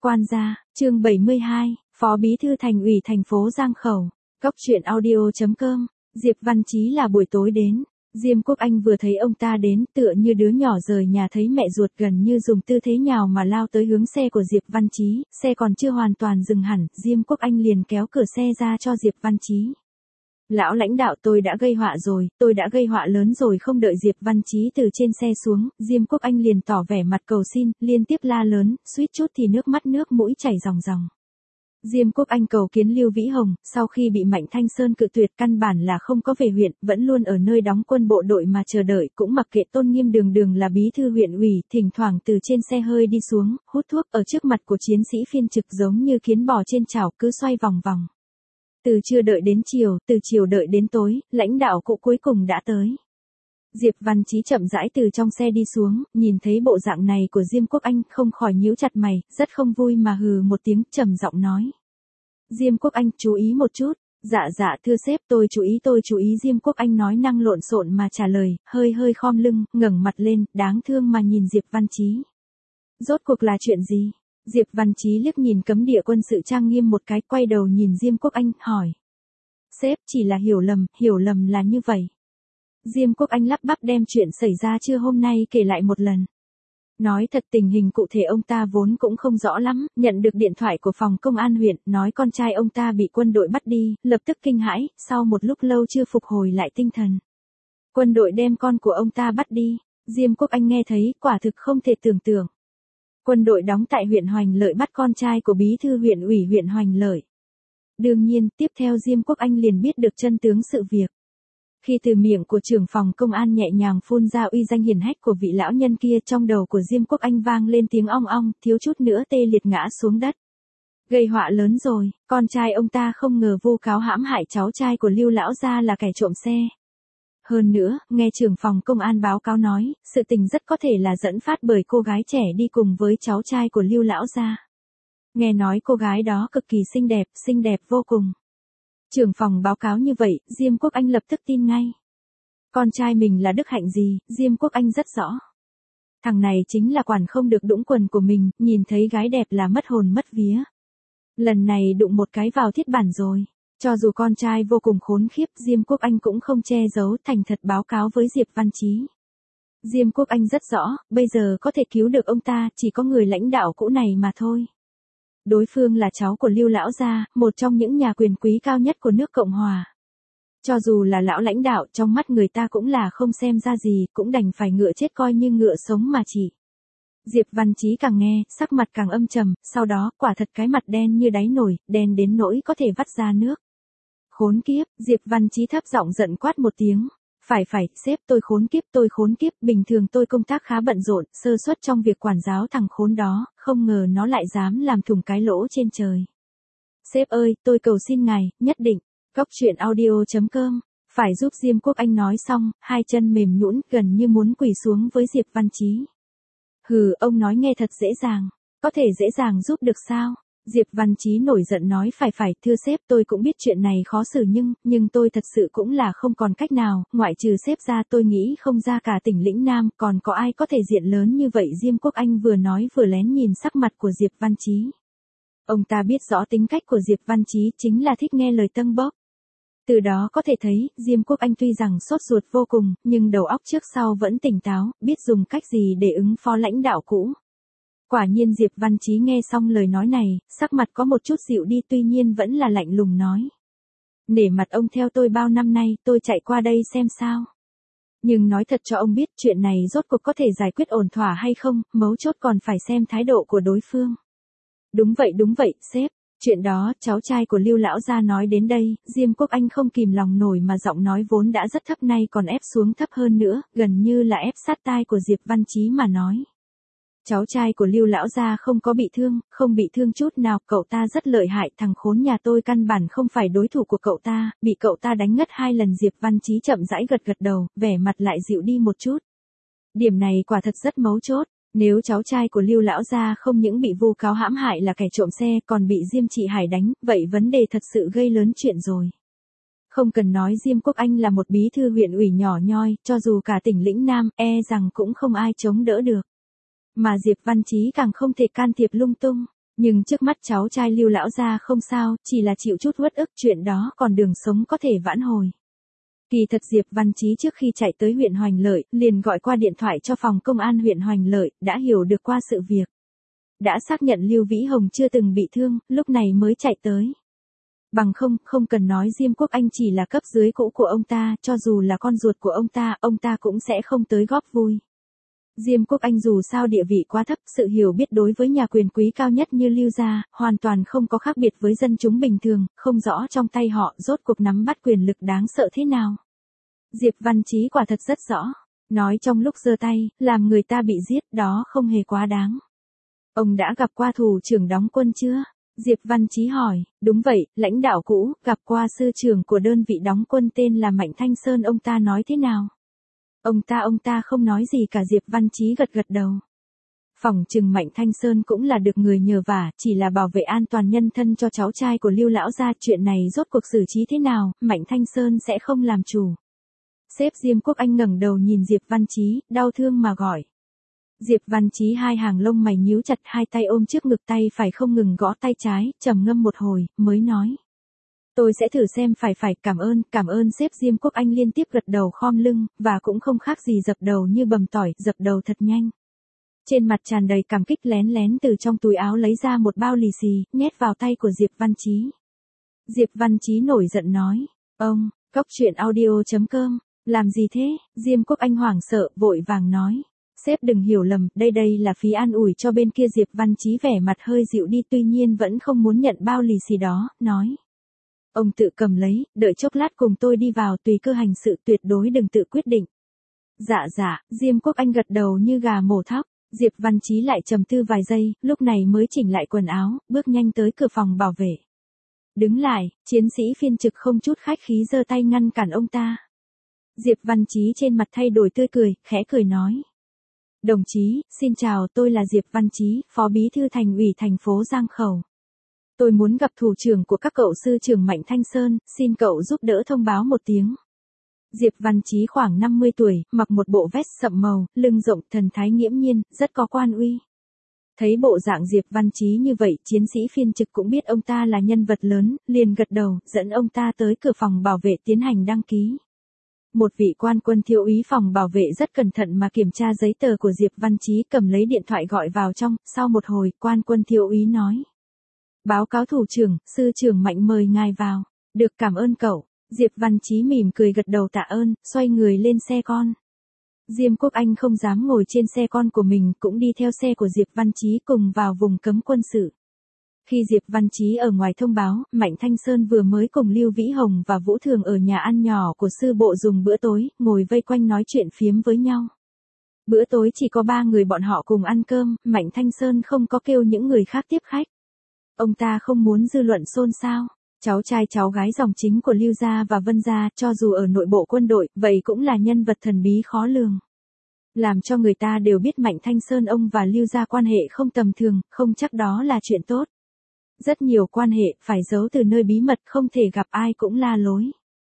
Quan gia, chương 72, Phó Bí thư Thành ủy thành phố Giang Khẩu. Cốc truyện audio.com, Diệp Văn Chí là buổi tối đến. Diêm Quốc Anh vừa thấy ông ta đến, tựa như đứa nhỏ rời nhà thấy mẹ ruột, gần như dùng tư thế nhào mà lao tới hướng xe của Diệp Văn Chí. Xe còn chưa hoàn toàn dừng hẳn, Diêm Quốc Anh liền kéo cửa xe ra cho Diệp Văn Chí. Lão lãnh đạo, tôi đã gây họa rồi, tôi đã gây họa lớn rồi. Không đợi Diệp Văn Chí từ trên xe xuống, Diêm Quốc Anh liền tỏ vẻ mặt cầu xin, liên tiếp la lớn, suýt chút thì nước mắt nước mũi chảy ròng ròng. Diêm Quốc Anh cầu kiến Lưu Vĩ Hồng, sau khi bị Mạnh Thanh Sơn cự tuyệt, căn bản là không có về huyện, vẫn luôn ở nơi đóng quân bộ đội mà chờ đợi, cũng mặc kệ Tôn Nghiêm đường là bí thư huyện ủy, thỉnh thoảng từ trên xe hơi đi xuống, hút thuốc ở trước mặt của chiến sĩ phiên trực giống như kiến bò trên chảo, cứ xoay vòng vòng. Từ trưa đợi đến chiều, từ chiều đợi đến tối, lãnh đạo cụ cuối cùng đã tới. Diệp Văn Chí chậm rãi từ trong xe đi xuống, nhìn thấy bộ dạng này của Diêm Quốc Anh, không khỏi nhíu chặt mày, rất không vui mà hừ một tiếng, trầm giọng nói. Diêm Quốc Anh, chú ý một chút. Dạ thưa sếp, tôi chú ý. Diêm Quốc Anh nói năng lộn xộn mà trả lời, hơi khom lưng, ngẩng mặt lên, đáng thương mà nhìn Diệp Văn Chí. Rốt cuộc là chuyện gì? Diệp Văn Chí liếc nhìn cấm địa quân sự trang nghiêm một cái, quay đầu nhìn Diêm Quốc Anh, hỏi. Sếp, chỉ là hiểu lầm là như vậy. Diêm Quốc Anh lắp bắp đem chuyện xảy ra trưa hôm nay kể lại một lần. Nói thật, tình hình cụ thể ông ta vốn cũng không rõ lắm, nhận được điện thoại của phòng công an huyện, nói con trai ông ta bị quân đội bắt đi, lập tức kinh hãi, sau một lúc lâu chưa phục hồi lại tinh thần. Quân đội đem con của ông ta bắt đi, Diêm Quốc Anh nghe thấy, quả thực không thể tưởng tượng. Quân đội đóng tại huyện Hoành Lợi bắt con trai của bí thư huyện ủy huyện Hoành Lợi. Đương nhiên, tiếp theo Diêm Quốc Anh liền biết được chân tướng sự việc. Khi từ miệng của trưởng phòng công an nhẹ nhàng phun ra uy danh hiển hách của vị lão nhân kia, trong đầu của Diêm Quốc Anh vang lên tiếng ong ong, thiếu chút nữa tê liệt ngã xuống đất. Gây họa lớn rồi, con trai ông ta không ngờ vu cáo hãm hại cháu trai của Lưu lão gia là kẻ trộm xe. Hơn nữa, nghe trưởng phòng công an báo cáo nói, sự tình rất có thể là dẫn phát bởi cô gái trẻ đi cùng với cháu trai của Lưu lão gia. Nghe nói cô gái đó cực kỳ xinh đẹp vô cùng. Trưởng phòng báo cáo như vậy, Diêm Quốc Anh lập tức tin ngay. Con trai mình là đức hạnh gì, Diêm Quốc Anh rất rõ. Thằng này chính là quản không được đũng quần của mình, nhìn thấy gái đẹp là mất hồn mất vía. Lần này đụng một cái vào thiết bản rồi. Cho dù con trai vô cùng khốn khiếp, Diêm Quốc Anh cũng không che giấu, thành thật báo cáo với Diệp Văn Chí. Diêm Quốc Anh rất rõ, bây giờ có thể cứu được ông ta, chỉ có người lãnh đạo cũ này mà thôi. Đối phương là cháu của Lưu lão gia, một trong những nhà quyền quý cao nhất của nước Cộng Hòa. Cho dù là lão lãnh đạo, trong mắt người ta cũng là không xem ra gì, cũng đành phải ngựa chết coi như ngựa sống mà chỉ. Diệp Văn Chí càng nghe, sắc mặt càng âm trầm, sau đó, quả thật cái mặt đen như đáy nồi, đen đến nỗi có thể vắt ra nước. Khốn kiếp, Diệp Văn Chí thấp giọng giận quát một tiếng. Phải, sếp, tôi khốn kiếp, bình thường tôi công tác khá bận rộn, sơ suất trong việc quản giáo thằng khốn đó, không ngờ nó lại dám làm thủng cái lỗ trên trời. Sếp ơi, tôi cầu xin ngài, nhất định. Cốc truyện audio.com, phải giúp Diêm Quốc Anh nói xong, hai chân mềm nhũn, gần như muốn quỳ xuống với Diệp Văn Chí. Hừ, ông nói nghe thật dễ dàng, có thể dễ dàng giúp được sao? Diệp Văn Chí nổi giận nói, phải, thưa sếp, tôi cũng biết chuyện này khó xử nhưng tôi thật sự cũng là không còn cách nào, ngoại trừ sếp ra tôi nghĩ không ra cả tỉnh lĩnh Nam, còn có ai có thể diện lớn như vậy. Diêm Quốc Anh vừa nói vừa lén nhìn sắc mặt của Diệp Văn Chí. Ông ta biết rõ tính cách của Diệp Văn Chí chính là thích nghe lời tâng bốc. Từ đó có thể thấy, Diêm Quốc Anh tuy rằng sốt ruột vô cùng, nhưng đầu óc trước sau vẫn tỉnh táo, biết dùng cách gì để ứng phó lãnh đạo cũ. Quả nhiên Diệp Văn Chí nghe xong lời nói này, sắc mặt có một chút dịu đi, tuy nhiên vẫn là lạnh lùng nói. Nể mặt ông theo tôi bao năm nay, tôi chạy qua đây xem sao. Nhưng nói thật cho ông biết, chuyện này rốt cuộc có thể giải quyết ổn thỏa hay không, mấu chốt còn phải xem thái độ của đối phương. Đúng vậy, sếp. Chuyện đó, cháu trai của Lưu lão gia nói đến đây, Diêm Quốc Anh không kìm lòng nổi mà giọng nói vốn đã rất thấp nay còn ép xuống thấp hơn nữa, gần như là ép sát tai của Diệp Văn Chí mà nói. Cháu trai của Lưu lão gia không bị thương chút nào, cậu ta rất lợi hại, thằng khốn nhà tôi căn bản không phải đối thủ của cậu ta, bị cậu ta đánh ngất 2 lần. Diệp Văn Chí chậm rãi gật đầu, vẻ mặt lại dịu đi một chút. Điểm này quả thật rất mấu chốt, nếu cháu trai của Lưu lão gia không những bị vu cáo hãm hại là kẻ trộm xe, còn bị Diêm Trị Hải đánh, vậy vấn đề thật sự gây lớn chuyện rồi. Không cần nói Diêm Quốc Anh là một bí thư huyện ủy nhỏ nhoi, cho dù cả tỉnh lĩnh Nam, rằng cũng không ai chống đỡ được. Mà Diệp Văn Chí càng không thể can thiệp lung tung. Nhưng trước mắt cháu trai Lưu lão gia không sao, chỉ là chịu chút uất ức, chuyện đó còn đường sống có thể vãn hồi. Kỳ thật Diệp Văn Chí trước khi chạy tới huyện Hoành Lợi, liền gọi qua điện thoại cho phòng công an huyện Hoành Lợi, đã hiểu được qua sự việc. Đã xác nhận Lưu Vĩ Hồng chưa từng bị thương, lúc này mới chạy tới. Bằng không cần nói Diêm Quốc Anh chỉ là cấp dưới cũ của ông ta, cho dù là con ruột của ông ta cũng sẽ không tới góp vui. Diêm Quốc Anh dù sao địa vị quá thấp, sự hiểu biết đối với nhà quyền quý cao nhất như Lưu gia, hoàn toàn không có khác biệt với dân chúng bình thường, không rõ trong tay họ rốt cuộc nắm bắt quyền lực đáng sợ thế nào. Diệp Văn Chí quả thật rất rõ, nói trong lúc giơ tay, làm người ta bị giết, đó không hề quá đáng. Ông đã gặp qua thủ trưởng đóng quân chưa? Diệp Văn Chí hỏi, đúng vậy, lãnh đạo cũ, gặp qua sư trưởng của đơn vị đóng quân tên là Mạnh Thanh Sơn, ông ta nói thế nào? Ông ta không nói gì cả, Diệp Văn Chí gật gật đầu. Phỏng chừng Mạnh Thanh Sơn cũng là được người nhờ vả, chỉ là bảo vệ an toàn nhân thân cho cháu trai của Lưu lão gia, chuyện này rốt cuộc xử trí thế nào, Mạnh Thanh Sơn sẽ không làm chủ. Sếp Diêm Quốc Anh ngẩng đầu nhìn Diệp Văn Chí, đau thương mà gọi. Diệp Văn Chí hai hàng lông mày nhíu chặt, hai tay ôm trước ngực, tay phải không ngừng gõ tay trái, trầm ngâm một hồi, mới nói. Tôi sẽ thử xem, phải, cảm ơn sếp. Diêm Quốc Anh liên tiếp gật đầu khom lưng, và cũng không khác gì dập đầu như bầm tỏi, dập đầu thật nhanh. Trên mặt tràn đầy cảm kích, lén lén từ trong túi áo lấy ra một bao lì xì, nhét vào tay của Diệp Văn Chí. Diệp Văn Chí nổi giận nói, ông, coctruyện.audio.com, làm gì thế? Diêm Quốc Anh hoảng sợ, vội vàng nói. Sếp đừng hiểu lầm, đây là phí an ủi cho bên kia. Diệp Văn Chí vẻ mặt hơi dịu đi, tuy nhiên vẫn không muốn nhận bao lì xì đó, nói. Ông tự cầm lấy, đợi chốc lát cùng tôi đi vào, tùy cơ hành sự, tuyệt đối đừng tự quyết định. Dạ, Diêm Quốc Anh gật đầu như gà mổ thóc. Diệp Văn Chí lại trầm tư vài giây, lúc này mới chỉnh lại quần áo, bước nhanh tới cửa phòng bảo vệ. Đứng lại, chiến sĩ phiên trực không chút khách khí giơ tay ngăn cản ông ta. Diệp Văn Chí trên mặt thay đổi tươi cười, khẽ cười nói. Đồng chí, xin chào, tôi là Diệp Văn Chí, Phó Bí thư Thành ủy thành phố Giang Khẩu. Tôi muốn gặp thủ trưởng của các cậu sư trưởng Mạnh Thanh Sơn, xin cậu giúp đỡ thông báo một tiếng. Diệp Văn Chí khoảng 50 tuổi, mặc một bộ vest sậm màu, lưng rộng, thần thái nghiễm nhiên, rất có quan uy. Thấy bộ dạng Diệp Văn Chí như vậy, chiến sĩ phiên trực cũng biết ông ta là nhân vật lớn, liền gật đầu, dẫn ông ta tới cửa phòng bảo vệ tiến hành đăng ký. Một vị quan quân thiếu úy phòng bảo vệ rất cẩn thận mà kiểm tra giấy tờ của Diệp Văn Chí, cầm lấy điện thoại gọi vào trong, sau một hồi, quan quân thiếu úy nói. Báo cáo thủ trưởng, sư trưởng Mạnh mời ngài vào. Được, cảm ơn cậu. Diệp Văn Chí mỉm cười gật đầu tạ ơn, xoay người lên xe con. Diêm Quốc Anh không dám ngồi trên xe con của mình, cũng đi theo xe của Diệp Văn Chí cùng vào vùng cấm quân sự. Khi Diệp Văn Chí ở ngoài thông báo, Mạnh Thanh Sơn vừa mới cùng Lưu Vĩ Hồng và Vũ Thường ở nhà ăn nhỏ của sư bộ dùng bữa tối, ngồi vây quanh nói chuyện phiếm với nhau. Bữa tối chỉ có 3 người bọn họ cùng ăn cơm, Mạnh Thanh Sơn không có kêu những người khác tiếp khách. Ông ta không muốn dư luận xôn xao. Cháu trai cháu gái dòng chính của Lưu gia và Vân gia, cho dù ở nội bộ quân đội, vậy cũng là nhân vật thần bí khó lường. Làm cho người ta đều biết Mạnh Thanh Sơn ông và Lưu gia quan hệ không tầm thường, không chắc đó là chuyện tốt. Rất nhiều quan hệ, phải giấu từ nơi bí mật, không thể gặp ai cũng la lối.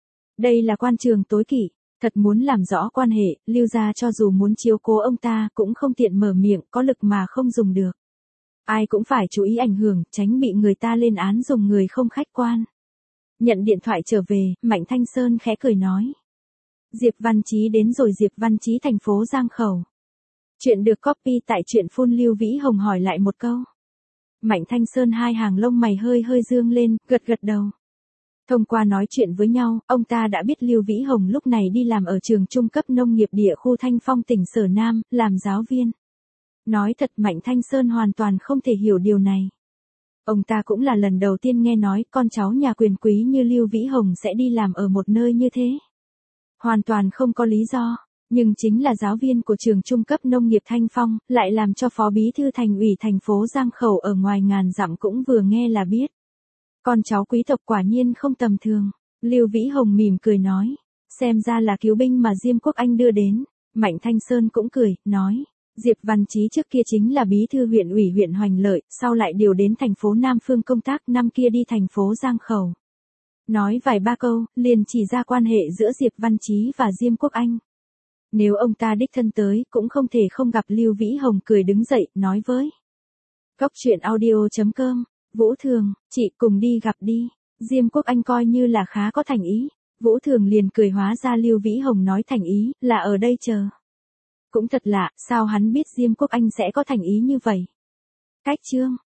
Đây là quan trường tối kỵ, thật muốn làm rõ quan hệ, Lưu gia cho dù muốn chiếu cố ông ta, cũng không tiện mở miệng, có lực mà không dùng được. Ai cũng phải chú ý ảnh hưởng, tránh bị người ta lên án dùng người không khách quan. Nhận điện thoại trở về, Mạnh Thanh Sơn khẽ cười nói. Diệp Văn Chí đến rồi. Diệp Văn Chí thành phố Giang Khẩu. Chuyện được copy tại truyện phun. Lưu Vĩ Hồng hỏi lại một câu. Mạnh Thanh Sơn hai hàng lông mày hơi dương lên, gật đầu. Thông qua nói chuyện với nhau, ông ta đã biết Lưu Vĩ Hồng lúc này đi làm ở trường trung cấp nông nghiệp địa khu Thanh Phong tỉnh Sở Nam, làm giáo viên. Nói thật, Mạnh Thanh Sơn hoàn toàn không thể hiểu điều này. Ông ta cũng là lần đầu tiên nghe nói con cháu nhà quyền quý như Lưu Vĩ Hồng sẽ đi làm ở một nơi như thế. Hoàn toàn không có lý do, nhưng chính là giáo viên của trường trung cấp nông nghiệp Thanh Phong, lại làm cho Phó Bí thư Thành ủy thành phố Giang Khẩu ở ngoài ngàn dặm cũng vừa nghe là biết. Con cháu quý tộc quả nhiên không tầm thường. Lưu Vĩ Hồng mỉm cười nói, xem ra là cứu binh mà Diêm Quốc Anh đưa đến. Mạnh Thanh Sơn cũng cười, nói. Diệp Văn Chí trước kia chính là bí thư huyện ủy huyện Hoành Lợi, sau lại điều đến thành phố Nam Phương công tác, năm kia đi thành phố Giang Khẩu. Nói vài ba câu, liền chỉ ra quan hệ giữa Diệp Văn Chí và Diêm Quốc Anh. Nếu ông ta đích thân tới, cũng không thể không gặp. Lưu Vĩ Hồng cười đứng dậy, nói với Cốc truyện audio.com, Vũ Thường, chị cùng đi gặp đi. Diêm Quốc Anh coi như là khá có thành ý. Vũ Thường liền cười, hóa ra Lưu Vĩ Hồng nói thành ý, là ở đây chờ. Cũng thật lạ, sao hắn biết Diêm Quốc Anh sẽ có thành ý như vậy? Cách chương